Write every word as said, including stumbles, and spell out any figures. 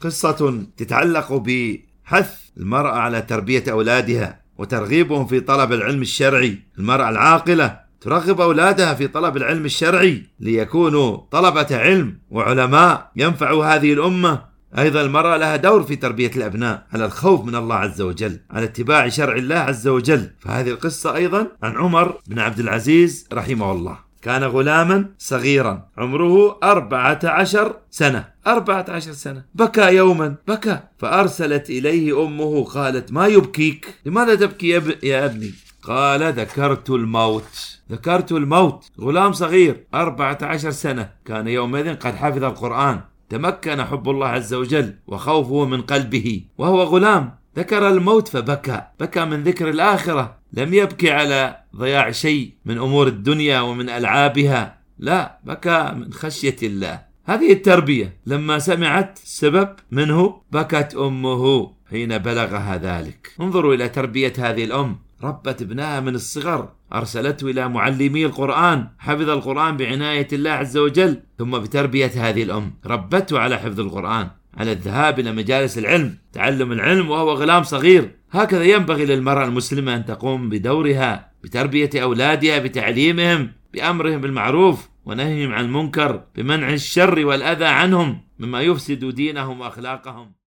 قصة تتعلق بحث المرأة على تربية أولادها وترغيبهم في طلب العلم الشرعي. المرأة العاقلة ترغب أولادها في طلب العلم الشرعي ليكونوا طلبة علم وعلماء ينفعوا هذه الأمة. أيضا المرأة لها دور في تربية الأبناء على الخوف من الله عز وجل، على اتباع شرع الله عز وجل. فهذه القصة أيضا عن عمر بن عبد العزيز رحمه الله. كان غلاما صغيرا عمره أربعة عشر سنة أربعة عشر سنة بكى يوما بكى فأرسلت إليه أمه قالت: ما يبكيك؟ لماذا تبكي يا, ب... يا ابني؟ قال: ذكرت الموت ذكرت الموت. غلام صغير أربعة عشر سنة، كان يومئذ قد حفظ القرآن، تمكن حب الله عز وجل وخوفه من قلبه وهو غلام، ذكر الموت فبكى، بكى من ذكر الآخرة، لم يبكي على ضياع شيء من أمور الدنيا ومن ألعابها، لا، بكى من خشية الله. هذه التربية. لما سمعت السبب منه بكت أمه حين بلغها ذلك. انظروا إلى تربية هذه الأم، ربت ابنها من الصغر، أرسلته إلى معلمي القرآن، حفظ القرآن بعناية الله عز وجل، ثم بتربية هذه الأم ربته على حفظ القرآن، على الذهاب إلى مجالس العلم، تعلم العلم وهو غلام صغير. هكذا ينبغي للمرأة المسلمة أن تقوم بدورها بتربية أولادها، بتعليمهم، بأمرهم بالمعروف ونهيهم عن المنكر، بمنع الشر والأذى عنهم مما يفسد دينهم وأخلاقهم.